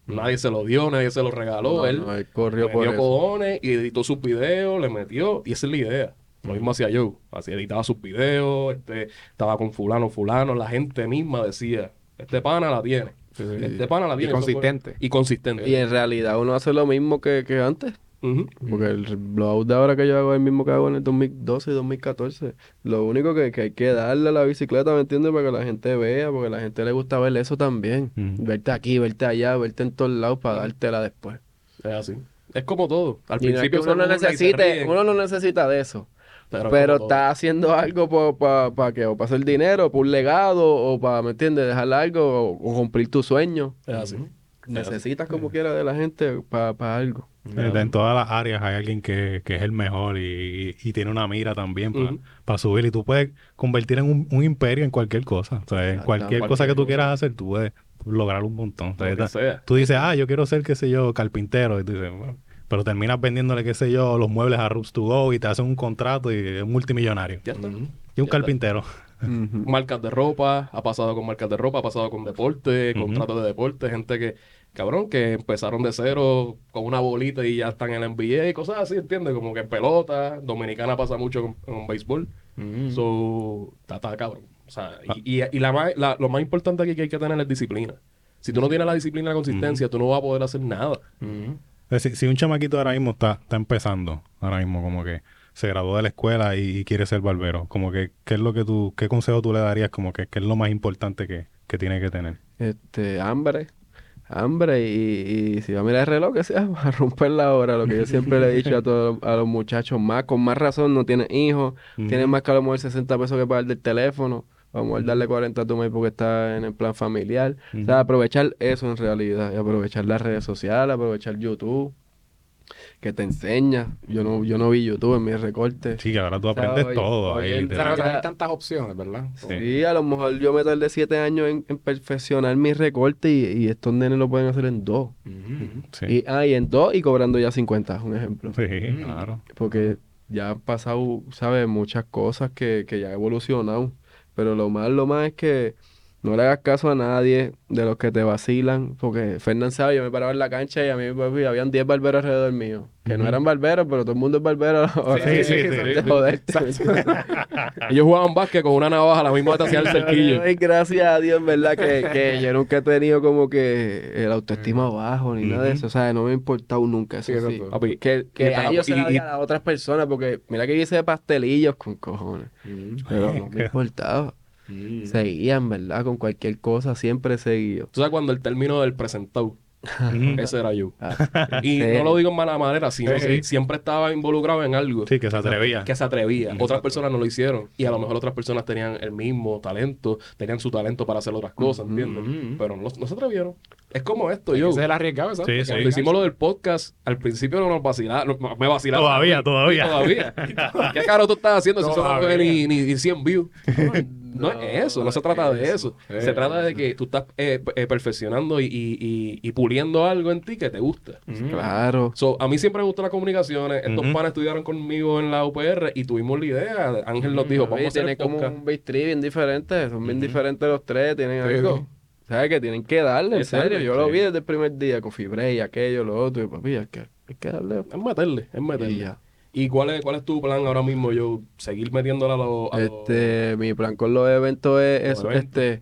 Nadie se lo dio, nadie se lo regaló. No, él no, él corrió le por dio eso. cojones y editó sus videos, le metió. Y esa es la idea. Lo mismo hacía yo. Así editaba sus videos, este, estaba con fulano, fulano. La gente misma decía, este pana la tiene. Sí, sí. Este pana la Y tiene. Eso fue- consistente. Y consistente. Y en realidad uno hace lo mismo que, que antes. Ujú. Porque el blowout de ahora que yo hago es el mismo que hago en el dos mil doce y dos mil catorce. Lo único que, que hay que darle a la bicicleta, ¿me entiendes? Para que la gente vea, porque a la gente le gusta ver eso también. Mm. Verte aquí, verte allá, verte en todos lados para dártela después. Es así. Es como todo. Al Y no es que principio se uno no burlan y se necesite, ríen, uno no necesita de eso. pero, Pero es como todo. está haciendo algo para pa, que, o para hacer dinero, para un legado, o para, ¿me entiendes? Dejar algo, o, o cumplir tu sueño. Es así. Necesitas como quiera de la gente para algo. Eh, En todas las áreas hay alguien que, que es el mejor y, y tiene una mira también para Ujú. subir. Y tú puedes convertir en un, un imperio en cualquier cosa. O sea, en cualquier cualquier cosa que tú cosa. quieras hacer, tú puedes lograr un montón. O sea, Lo que ta- sea. tú dices, ah, yo quiero ser, qué sé yo, carpintero. Y tú dices, "Bueno", pero terminas vendiéndole, qué sé yo, los muebles a Roots to Go y te hacen un contrato y es multimillonario. Ya está. Y un Ya está. carpintero. Ujú. Marcas de ropa, ha pasado con marcas de ropa, ha pasado con deporte, Ujú. contratos de deporte, gente que, cabrón, que empezaron de cero con una bolita y ya están en la N B A y cosas así, ¿entiendes? Como que en pelota, dominicana pasa mucho con, con béisbol. Mm. So, está, está cabrón. O sea, y, y, y la, más- la- lo más importante aquí que hay que tener es disciplina. Si tú no tienes la disciplina y la consistencia, tú no vas a poder hacer nada. Mm. Es decir, si un chamaquito ahora mismo está, está empezando, ahora mismo como que se graduó de la escuela y, y quiere ser barbero, como que, ¿qué es lo que tú, qué consejo tú le darías? Como que, ¿qué es lo más importante que, que tiene que tener? Este, hambre. Hambre y, y si va a mirar el reloj, que sea, va a romper la hora. Lo que yo siempre le he dicho a todos a los muchachos, más con más razón, no tienes hijos, Ujú. tienes más que a lo mejor sesenta pesos que pagar del teléfono. Vamos a darle cuarenta a tu maíz porque está en el plan familiar. O sea, Ujú. aprovechar eso en realidad. Y aprovechar las redes sociales, aprovechar YouTube, que te enseña. Yo no, yo no vi YouTube en mis recortes. Sí, que ahora tú O sea, aprendes hoy- todo hoy ahí, en literal. Pero Ya. hay tantas opciones, ¿verdad? Sí. Sí, a lo mejor yo me tardé siete años en, en perfeccionar mis recortes y, y estos nenes lo pueden hacer en dos. Mm. Sí, Y, ah, y en dos y cobrando ya cincuenta, un ejemplo. sí, claro. Porque ya han pasado, ¿sabes? Muchas cosas que, que ya han evolucionado. Pero lo más, lo más es que no le hagas caso a nadie de los que te vacilan. Porque Fernán sabe, yo me paraba en la cancha y a mí papi, habían diez barberos alrededor mío. Que no Ujú. eran barberos, pero todo el mundo es barbero ahora. Sí, sí, sí, De sí. joderte. Ellos jugaban básquet con una navaja, la misma te hacía el cerquillo. Ay, gracias a Dios, en verdad, que, que yo nunca he tenido como que el autoestima bajo ni nada de Ujú. eso. O sea, no me ha importado nunca eso. Sí, Sí, exacto. Papi, Que, que y- a ellos se y- la y- digan a otras personas, porque mira que yo hice pastelillos con cojones. Mm. Pero no me importaba. Mm. Seguían, ¿verdad? Con cualquier cosa, siempre seguía. Tú sabes cuando el término del presentado, Ujú. ese era yo. Ah, Y sí. no lo digo en mala manera, sino Sí, que sí. siempre estaba involucrado en algo. Sí, que se atrevía. Que se atrevía. Exacto. Otras personas no lo hicieron. Y a lo mejor otras personas tenían el mismo talento, tenían su talento para hacer otras cosas, Ujú. ¿entiendes? Ujú. Pero no, no se atrevieron. Es como esto, Ese yo. es el arriesgado, ¿sabes? Sí, Porque sí. Cuando hicimos lo del podcast, al principio no nos vacilaban, no- me vacilaban. Todavía, todavía. Todavía. ¿Qué caro tú estás haciendo si eso no Todavía. coge ni, ni, ni cien views? No, no es eso, no se trata de eso. Eh, Se trata de que tú estás eh, eh, perfeccionando y, y, y, y puliendo algo en ti que te gusta. Mm. Claro. So, a mí siempre me gustan las comunicaciones. Estos Ujú. panes estudiaron conmigo en la U P R y tuvimos la idea. Ángel nos dijo, vamos a hacer Tienen el como podcast. un base tree bien diferente. Son bien diferentes los tres. Tienen Sí, algo. sí. ¿Sabes? Que tienen que darle, en Exacto, serio. Yo lo sí. vi desde el primer día con Fibre y aquello, lo otro. Y papi, hay que, hay que darle. Es meterle, es meterle. Y ya. ¿Y cuál es, cuál es tu plan ahora mismo, yo? ¿Seguir metiéndola a los... a los- Este, mi plan con los eventos es, Los es, eventos. este,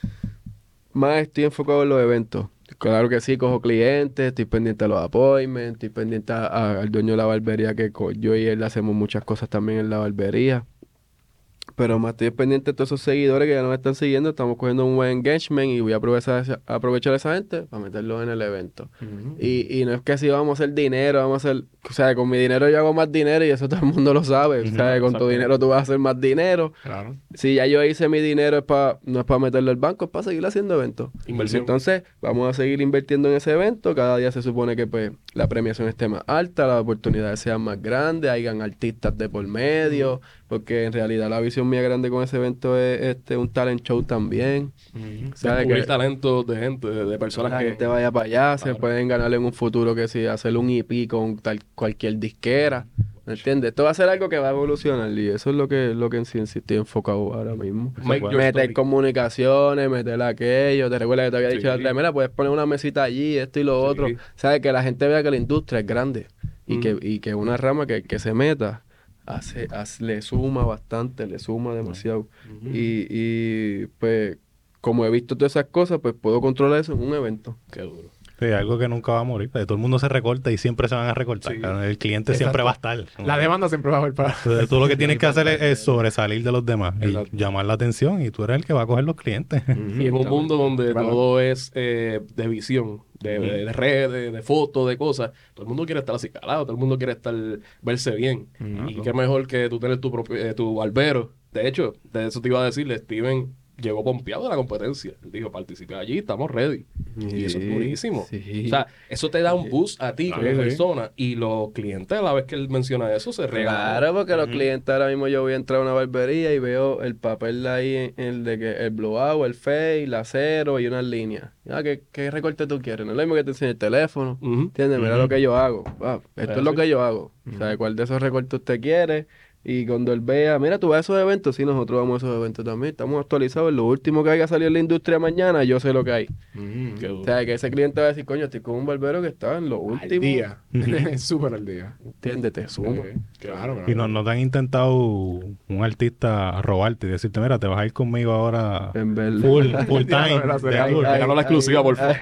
más estoy enfocado en los eventos. Claro que sí, cojo clientes, estoy pendiente a los appointments, estoy pendiente a- a- al dueño de la barbería que co- yo y él hacemos muchas cosas también en la barbería. Pero más estoy pendiente de todos esos seguidores que ya nos están siguiendo, estamos cogiendo un buen engagement y voy a aprovechar, esa- aprovechar a esa gente para meterlos en el evento. Mm. Y, y no es que si vamos a hacer dinero, vamos a hacer... O sea, con mi dinero yo hago más dinero y eso todo el mundo lo sabe. O sea, con exacto. tu dinero tú vas a hacer más dinero. Claro. Si ya yo hice mi dinero, es pa, no es para meterlo al banco, es para seguir haciendo eventos. Inversión. Entonces, vamos a seguir invirtiendo en ese evento. Cada día se supone que pues la premiación esté más alta, las oportunidades sean más grandes, hayan artistas de por medio, porque en realidad la visión mía grande con ese evento es este un talent show también. Mm. ¿Sabes? Descubrir Que talentos de gente, de, de personas la que... gente vaya para allá, se Claro. pueden ganar en un futuro que si hacer un E P con tal cualquier disquera. ¿Me entiendes? Esto va a ser algo que va a evolucionar y eso es lo que, lo que en sí, en sí estoy enfocado ahora mismo. Make your Meter story. comunicaciones, meter aquello. Te recuerdas que te había dicho, Sí. la otra vez, mira, puedes poner una mesita allí, esto y lo Sí. otro. ¿Sabes? Que la gente vea que la industria es grande y, Mm. que, y que una rama que, que se meta hace, hace- le suma bastante, le suma demasiado. Ujú. Y, y pues, como he visto todas esas cosas, pues puedo controlar eso en un evento. Qué duro. Sí, algo que nunca va a morir. Porque todo el mundo se recorta y siempre se van a recortar. Sí. Claro, el cliente Exacto. siempre va a estar. La demanda siempre va a haber para... Entonces, tú lo que tienes que hacer es, es sobresalir de los demás y Exacto. llamar la atención y tú eres el que va a coger los clientes. Y en un mundo donde Claro. todo es eh, de visión, de, de- de redes, de fotos, de cosas, todo el mundo quiere estar así calado, todo el mundo quiere estar, verse bien. Y qué mejor que tú tener tu propio, eh, tu barbero. De hecho, de eso te iba a decirle, Steven llegó pompeado de la competencia. Él dijo, participé allí, estamos ready. Y eso es Sí, buenísimo. sí. O sea, eso te da un boost a ti como Sí, sí. persona. Y los clientes, a la vez que él menciona eso, se regalan. Claro, porque los clientes ahora mismo yo voy a entrar a una barbería y veo el papel de ahí, en- el de que el blowout, el fade, el acero y unas líneas. Ah, ¿qué, qué recorte tú quieres? No es lo mismo que te enseñe el teléfono. Ujú. ¿Entiendes? Mira lo que yo hago. Ah, esto Eso es lo sí. que yo hago. ¿Sabes cuál de esos recortes usted quiere? Y cuando él vea, mira, tú vas a esos eventos, sí, nosotros vamos a esos eventos también. Estamos actualizados. Lo último que haya salido en la industria mañana, yo sé lo que hay. Qué duro. O sea, que ese cliente va a decir, coño, estoy con un barbero que está en lo Al último. día. Súper al día. ¿Entiendes? Te suma. Sí, Claro, claro. Y no, no te han intentado un artista robarte y decirte, mira, te vas a ir conmigo ahora En verdad. full, full Ya, time. no, no, de no, algo. no, Regalo la exclusiva, por favor.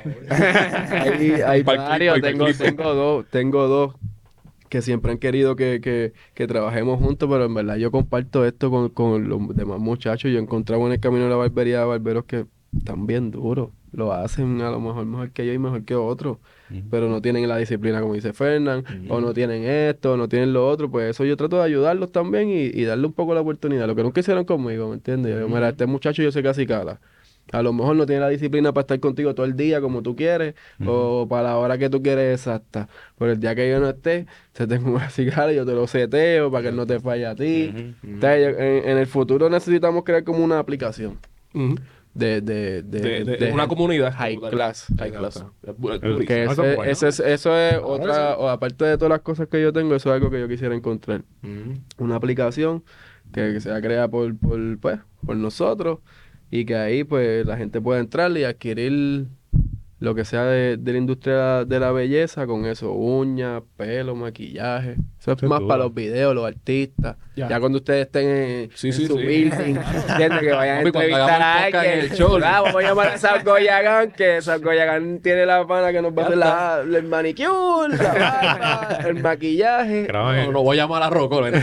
Hay, hay Pa'l clip, varios, pa'l tengo, clip. tengo dos, tengo dos que siempre han querido que, que, que trabajemos juntos, pero en verdad yo comparto esto con, con los demás muchachos. Yo he encontrado en el camino de la barbería barberos que están bien duros, lo hacen a lo mejor mejor que yo y mejor que otros, pero no tienen la disciplina como dice Fernán, o no tienen esto, o no tienen lo otro, pues eso yo trato de ayudarlos también y, y darle un poco la oportunidad, lo que nunca hicieron conmigo, ¿me entiendes? Yo, mira, este muchacho yo sé que así cala. A lo mejor no tiene la disciplina para estar contigo todo el día como tú quieres, o para la hora que tú quieres exacta. Pero el día que yo no esté, te tengo una cigara y yo te lo seteo para que él no te falle a ti. Entonces, yo- en, en el futuro necesitamos crear como una aplicación Ujú. de, de, de, De, de- de una comunidad. high como tal. class. High class. Es bu- es El- durísimo. Que Eso ese- es bueno. ese es- eso es Ahora otra, sí. o aparte de todas las cosas que yo tengo, eso es algo que yo quisiera encontrar. Una aplicación que, que sea creada por, por, pues, por nosotros y que ahí pues la gente pueda entrar y adquirir lo que sea de, de la industria de la belleza con eso, uñas, pelo, maquillaje. Eso es Qué más duro. para los videos, los artistas. Ya. Ya, cuando ustedes estén en, Sí, en sí, su sí. building, ¿entiendes? Que vayan a Papi, cuando entrevistar a hagamos el podcast alguien. en el show. Ah, vamos a llamar a Sam Goyagan, que Sam Goyagan tiene la pana que nos va a hacer la, el manicure, la barba, el maquillaje. Grabe. No, no voy a llamar a Rocco. ¿no?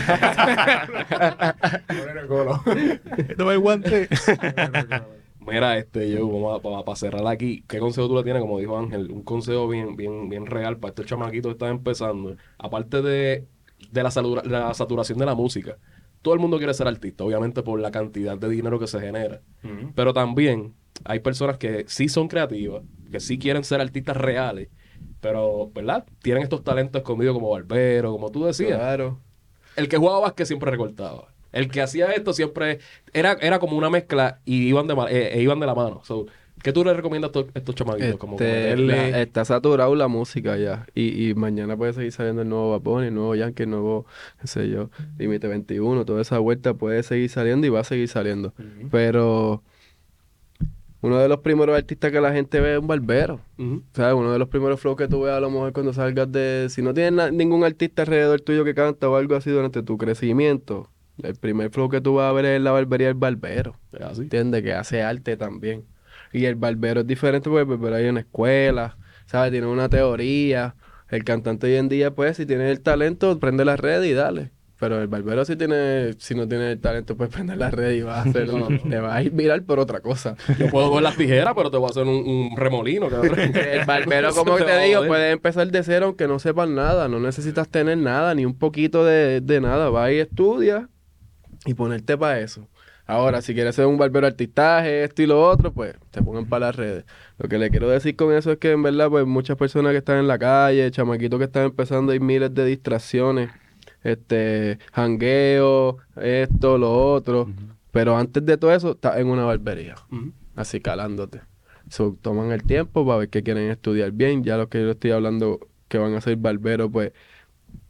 Poner el colo. Toma el guante. Mira, este, yo, vamos a, para cerrar aquí, ¿qué consejo tú le tienes? Como dijo Ángel, un consejo bien, bien, bien real para estos chamaquitos que están empezando. Aparte de, de la, satura- la saturación de la música, todo el mundo quiere ser artista, obviamente por la cantidad de dinero que se genera. Pero también hay personas que sí son creativas, que sí quieren ser artistas reales, pero, ¿verdad? Tienen estos talentos escondidos como barbero, como tú decías. Claro. El que jugaba básquet siempre recortaba. El que hacía esto siempre era, era como una mezcla y iban de, ma- eh, eh, iban de la mano. So, ¿qué tú le recomiendas a estos, estos chamaquitos? Como que Este, meterle- la- está saturado la música ya. Y, y mañana puede seguir saliendo el nuevo Bad Bunny, el nuevo Yankee, el nuevo, qué sé yo, Límite veintiuno, toda esa vuelta puede seguir saliendo y va a seguir saliendo. Pero uno de los primeros artistas que la gente ve es un barbero. Ujú. ¿Sabes? Uno de los primeros flows que tú ves a lo mejor cuando salgas de... Si no tienes na- ningún artista alrededor tuyo que canta o algo así durante tu crecimiento, el primer flow que tú vas a ver es en la barbería del barbero. Es así. ¿Entiendes? Que hace arte también. Y el barbero es diferente porque el barbero hay una escuela, ¿sabes? Tiene una teoría. El cantante hoy en día, pues, si tiene el talento, prende la red y dale. Pero el barbero si tiene, si no tiene el talento, pues prende la red y va a hacer, te va a ir viral por otra cosa. Yo puedo coger las tijeras, pero te voy a hacer un, un remolino. cabrón. El barbero, Eso como te te va a digo, joder. puede empezar de cero aunque no sepas nada. No necesitas tener nada, ni un poquito de, de nada. Va y estudia y ponerte para eso. Ahora, si quieres ser un barbero artistaje, esto y lo otro, pues te pongan para las redes. Lo que le quiero decir con eso es que en verdad, pues muchas personas que están en la calle, chamaquitos que están empezando, hay miles de distracciones, este, jangueo, esto, lo otro. Pero antes de todo eso, estás en una barbería, Ujú. así calándote. So, toman el tiempo para ver que quieren estudiar bien. Ya los que yo estoy hablando que van a ser barberos, pues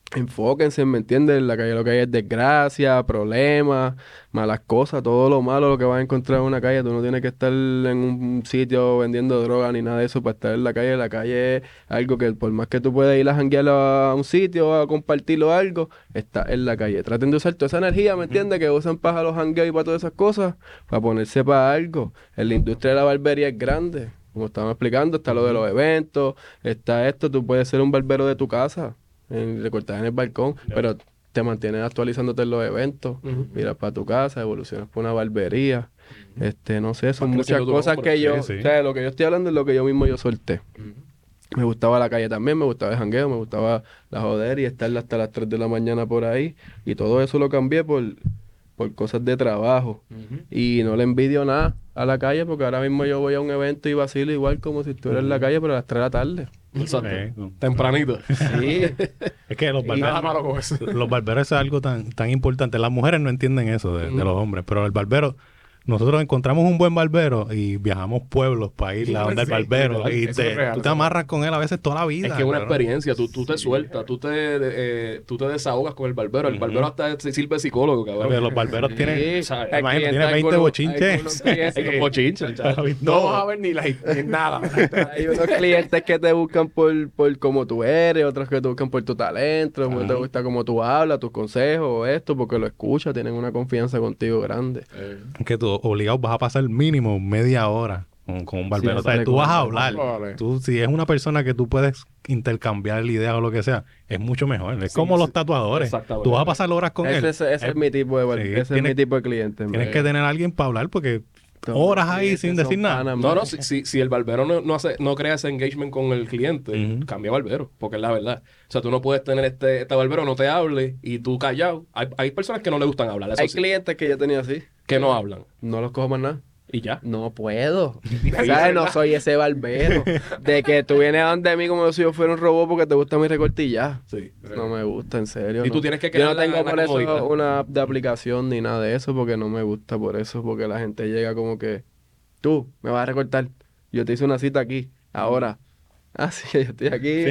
enfóquense, ¿me entiendes? En la calle lo que hay es desgracia, problemas, malas cosas, todo lo malo lo que vas a encontrar en una calle. Tú no tienes que estar en un sitio vendiendo droga ni nada de eso para estar en la calle. La calle es algo que por más que tú puedas ir a janguear a un sitio, a compartirlo o algo, está en la calle. Traten de usar toda esa energía, ¿me entiendes? Que usan para los jangueos y para todas esas cosas, para ponerse para algo. En la industria de la barbería es grande. Como estábamos explicando, está lo de los eventos, está esto, tú puedes ser un barbero de tu casa, en, recortar en el balcón, Yeah. pero te mantienes actualizándote en los eventos, Ujú. miras para tu casa, evolucionas por una barbería, este, no sé, son Vas muchas creciendo tu cosas nombre. que yo, Sí, sí. o sea, lo que yo estoy hablando es lo que yo mismo yo solté. Ujú. Me gustaba la calle también, me gustaba el jangueo, me gustaba la joder y estar hasta las tres de la mañana por ahí, y todo eso lo cambié por, por cosas de trabajo. Ujú. Y no le envidio nada a la calle porque ahora mismo yo voy a un evento y vacilo igual como si estuviera en la calle, pero a las tres de la tarde. Exacto. Eh, no. Tempranito. Sí. Es que los Nada barberos, malo con eso. los barberos es algo tan, tan importante. Las mujeres no entienden eso de, de los hombres, pero el barbero, nosotros encontramos un buen barbero y viajamos pueblos para ir a donde el Sí, barbero literal, y eso te- es real, tú te eso. amarras con él a veces toda la vida. Es que es una cabrón. experiencia, tú, tú te sueltas, tú te, eh, tú te desahogas con el barbero. El Ujú. barbero hasta se sirve de psicólogo, Porque cabrón. los barberos tienen, Sí, Hay imagínate, clientes, tiene veinte algunos- bochinches. algunos clientes- Hay como bochinche, chacho. No vamos a ver ni, la, ni nada. Hay unos clientes que te buscan por, por cómo tú eres, otros que te buscan por tu talento, otros que te gusta cómo tú hablas, tus consejos, esto, porque lo escuchas, tienen una confianza contigo grande. que tú obligado vas a pasar mínimo media hora con, con un barbero. Sí, o sea, sale tú con vas a el hablar. Vale. Tú, si es una persona que tú puedes intercambiar ideas o lo que sea, es mucho mejor. Es Sí, como sí. los tatuadores. Exactamente. Tú vas a pasar horas con él. Ese, ese- ese es, mi tipo de bar- sí, ese es tienes- mi tipo de cliente. en Tienes verdad. que tener a alguien para hablar porque Todos horas mis ahí clientes sin son decir nada. panas No, no, míos. si, si, si el barbero no, no hace, no crea ese engagement con el cliente, Ujú. cambia barbero, porque es la verdad. O sea, tú no puedes tener este, este barbero no te hable y tú callado. Hay, hay personas que no le gustan hablar, eso Hay sí, clientes que yo tenía así, que no hablan. no los cojo más nada. Y ya. No puedo. ¿Sabes? No soy ese barbero. De que tú vienes a donde mí como si yo fuera un robot porque te gusta mi recorte y ya. Sí. No me gusta, en serio. Y no. tú tienes que Yo no crear la- tengo la por eso comodidad. una app de aplicación ni nada de eso porque no me gusta por eso. Porque la gente llega como que tú me vas a recortar. Yo te hice una cita aquí. Ahora. Ah, sí, yo estoy aquí.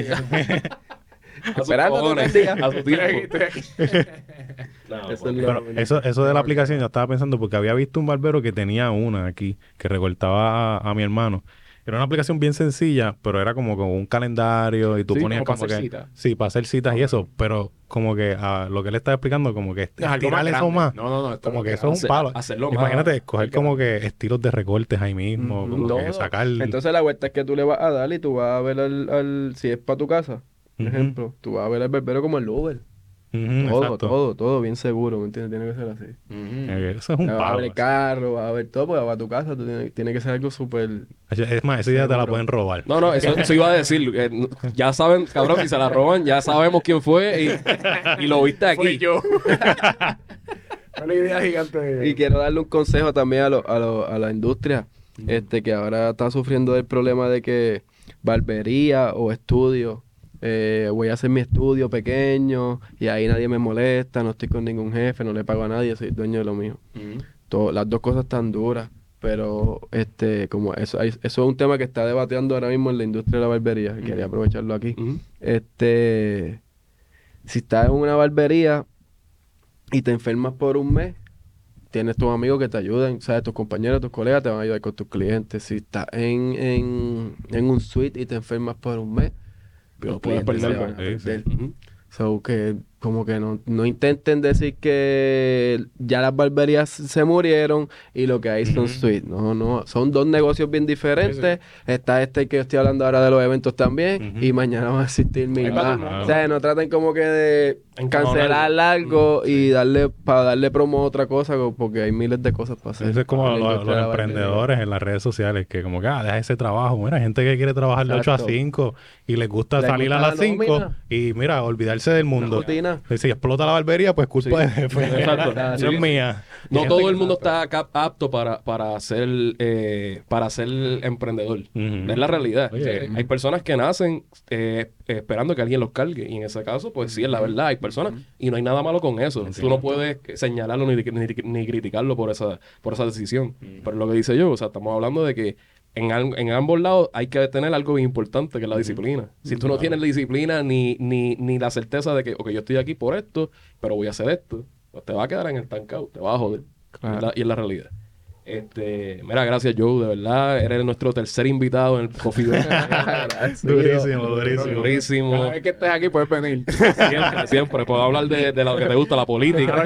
A sus Esperándote cojones, todo el día. a su Estoy aquí, tiempo. estoy aquí. No, Eso pues, es lo Pero único. eso, eso de la aplicación, yo estaba pensando porque había visto un barbero que tenía una aquí que recortaba a, a mi hermano. Era una aplicación bien sencilla, pero era como con un calendario y tú Sí, ponías como como, para hacer que... citas. Sí, para hacer citas y eso, pero como que ah, lo que él estaba explicando, como que Es algo más estirar eso grande. más. No, no, no. esto Como es que eso es un hacer- palo. hacerlo más- Imagínate, escoger más como que estilos de recortes ahí mismo, Ujú. como que Todo. sacar... Entonces la vuelta es que tú le vas a dar y tú vas a ver al, al- si es para tu casa, por Ujú. ejemplo, tú vas a ver al barbero como el Uber. Ujú, todo, exacto. todo, todo bien seguro, ¿me entiendes? Tiene que ser así. Ujú. Eh, Eso es un Vas a palo. ver el carro, vas a ver todo, porque vas a tu casa, tú tienes- tiene que ser algo súper... Es más, esa idea te la Seguro. pueden robar. No, no, eso, eso iba a decir. eh, no- ya saben, cabrón, si se la roban, ya sabemos quién fue y, y lo viste Fui aquí. yo. Una idea gigante de... Y quiero darle un consejo también a, lo- a, lo- a la industria, este que ahora está sufriendo del problema de que barbería o estudio, eh, voy a hacer mi estudio pequeño y ahí nadie me molesta, no estoy con ningún jefe, no le pago a nadie, soy dueño de lo mío. Ujú. To- las dos cosas están duras, pero este como eso, hay- eso es un tema que está debatiendo ahora mismo en la industria de la barbería, y quería aprovecharlo aquí. Ujú. Este, si estás en una barbería y te enfermas por un mes, tienes tus amigos que te ayudan, ¿sabes? Tus compañeros, tus colegas te van a ayudar con tus clientes. Si estás en, en, en un suite y te enfermas por un mes, los puedes clientes se perder, van a sí, sí. perder. Ujú. So que como que no, no intenten decir que ya las barberías se murieron y lo que hay son Ujú. suites. No, no, son dos negocios bien diferentes. Está este que estoy hablando ahora de los eventos también Ujú. y mañana van a existir mil Hay para más. todo el mundo. O sea, no traten como que de Encajonarlo. cancelar algo y darle para darle promo a otra cosa co- porque hay miles de cosas para hacer. Eso es como en la los, industria los de la barbería. emprendedores en las redes sociales, que como que, ah, deja ese trabajo. Mira, hay gente que quiere trabajar de ocho a Exacto. cinco y les gusta Les salir gusta a la las cinco nómina. y mira, olvidarse del mundo. rutina. Y si explota la barbería, pues culpa Sí. del jefe. Exacto. Eso Sí. es mía. No Y todo gente el que- mundo está cap- apto para, para ser eh, para ser emprendedor. Ujú. Es la realidad. Oye. Eh, hay personas que nacen eh, esperando que alguien los cargue. Y en ese caso, pues sí, es la verdad. Hay personas. Y no hay nada malo con eso. Tú no puedes señalarlo ni, ni, ni criticarlo por esa, por esa decisión. Pero lo que dice yo, o sea, estamos hablando de que en, al- en ambos lados hay que tener algo bien importante, que es la disciplina. Si tú no tienes la disciplina ni, ni, ni la certeza de que, ok, yo estoy aquí por esto, pero voy a hacer esto, pues te va a quedar en el estancado, te va a joder. Claro. Y, la- y es la realidad. Este, mira, gracias Joe, de verdad, eres nuestro tercer invitado en el Coffee Break. Durísimo, durísimo. Durísimo. Cada vez que estés aquí puedes venir. Siempre, siempre. Puedo hablar de, de lo que te gusta, la política.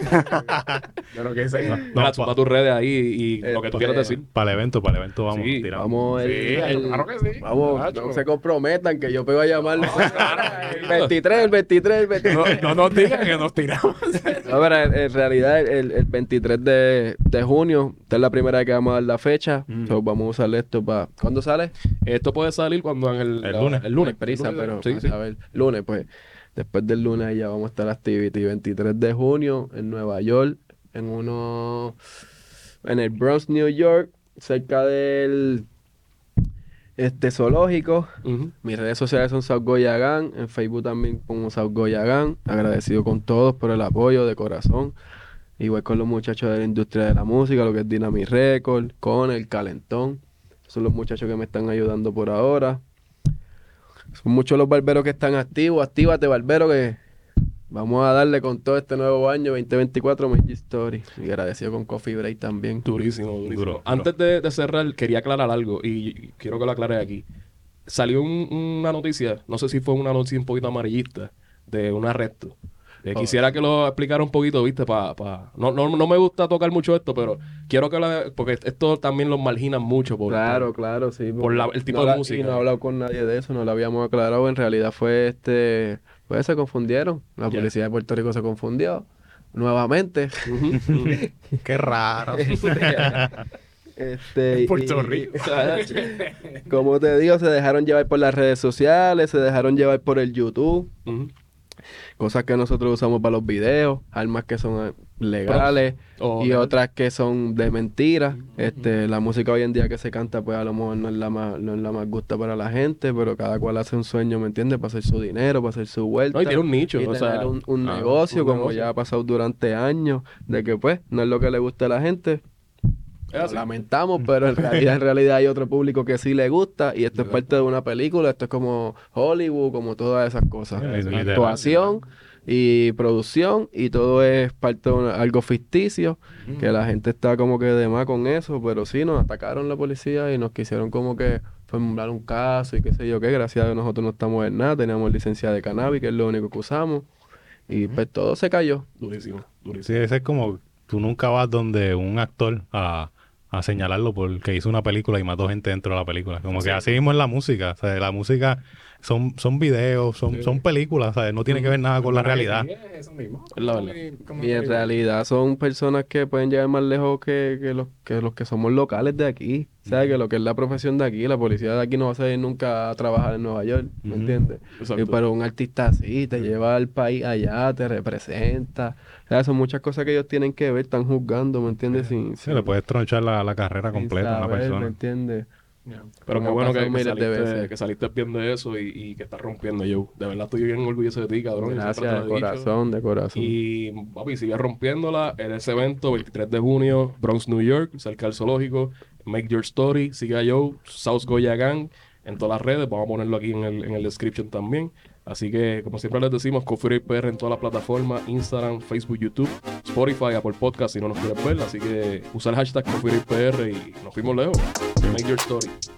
De lo que sea. Mira, No, suba pa- tus redes ahí y Eh, lo que tú pa- quieras decir. Para el evento, para el evento vamos Sí, a tirar. Vamos, el, Sí, el- claro que sí. vamos, Nacho. no se comprometan que yo pego a llamarlo. el veintitrés, el veintitrés, el veintitrés. No, no nos digan que nos tiramos. No, pero en, en realidad el, el veintitrés de, de junio, esta es la primera vez que vamos a dar la fecha. Mm. So, vamos a usar esto para... ¿Cuándo sale? Esto puede salir cuando en el, El lunes. El No hay lunes. prisa, El lunes. pero Sí, sí. a ver, lunes, pues. Después del lunes ya vamos a estar activity. veintitrés de junio en Nueva York, en uno... En el Bronx, New York, cerca del... Este zoológico. Ujú. Mis redes sociales son South Goyagan, en Facebook también como South Goyagan. Agradecido con todos por el apoyo de corazón. Igual con los muchachos de la industria de la música, lo que es Dynamic Record, con el Calentón. Son los muchachos que me están ayudando por ahora. Son muchos los barberos que están activos. Actívate, barbero, que vamos a darle con todo este nuevo año veinte veinticuatro Magic Story. Y agradecido con Coffee Break también. Durísimo, durísimo. Duro, duro. Antes de, de cerrar, quería aclarar algo y quiero que lo aclare aquí. Salió un- una noticia, no sé si fue una noticia un poquito amarillista, de un arresto. Eh, Oh. Quisiera que lo explicara un poquito, ¿viste? Pa, pa... No, no, no me gusta tocar mucho esto, pero quiero que la... Porque esto también lo marginan mucho. Por, Claro, claro, sí. por la- el tipo no de la- música. Y no he hablado con nadie de eso, no lo habíamos aclarado. En realidad fue este... Pues se confundieron. La Ya. policía de Puerto Rico se confundió. Nuevamente. Ujú, ujú. Qué raro. Este, y- Puerto y- Rico. Como te digo, se dejaron llevar por las redes sociales, se dejaron llevar por el YouTube. Ujú. Cosas que nosotros usamos para los videos, armas que son eh, legales Oh, y ok. otras que son de mentira. Este, la música hoy en día que se canta, pues a lo mejor no es la más, no es la más gusta para la gente, pero cada cual hace un sueño, ¿me entiendes? Para hacer su dinero, para hacer su vuelta. No, y tiene un nicho, y o tener sea, un, un ah, negocio, un como negocio. ya ha pasado durante años, de que pues no es lo que le gusta a la gente. Es Lo así. lamentamos, pero en realidad, en realidad hay otro público que sí le gusta y esto es parte de una película, esto es como Hollywood, como todas esas cosas. Sí, literal, Actuación y producción y todo es parte de una- algo ficticio, que la gente está como que de más con eso, pero sí, nos atacaron la policía y nos quisieron como que formular un caso y qué sé yo qué, gracias a Dios nosotros no estamos en nada, teníamos licencia de cannabis, que es lo único que usamos, y pues todo se cayó. Durísimo, Sí, durísimo. ese es como, tú nunca vas donde un actor a, a señalarlo porque hizo una película y mató gente dentro de la película. Como que así mismo es la música. O sea, la música son, son videos, son, son películas, ¿sabes? No tiene que ver nada con la realidad. Sí, es eso mismo. Es la verdad. Como- Y en realidad son personas que pueden llegar más lejos que, que, los, que los que somos locales de aquí. O sea, que lo que es la profesión de aquí, la policía de aquí no va a salir nunca a trabajar en Nueva York, ¿me Ujú. entiendes? Exacto. Y pero un artista así te lleva al país allá, te representa. O sea, son muchas cosas que ellos tienen que ver, están juzgando, ¿me entiendes? Sin, Sí, le puedes tronchar la, la carrera sin completa a una saber, ¿me persona. entiendes? Ya. Pero qué Como bueno ha que, pasado que miles de saliste, veces. que saliste bien de eso y, y que estás rompiendo, Joe. De verdad estoy bien orgulloso de ti, cabrón. y siempre Gracias, te de lo he dicho. corazón, de corazón. Y, papi, sigue rompiéndola en ese evento, veintitrés de junio, Bronx, New York, cerca del zoológico. Make Your Story, sigue a Joe, South Goya Gang, en todas las redes. Vamos a ponerlo aquí en el, en el description también. Así que, como siempre les decimos, Coffee Break P R en todas las plataformas, Instagram, Facebook, YouTube, Spotify, Apple Podcast, si no nos quieres ver. Así que usa el hashtag Coffee Break P R y nos fuimos lejos. Make Your Story.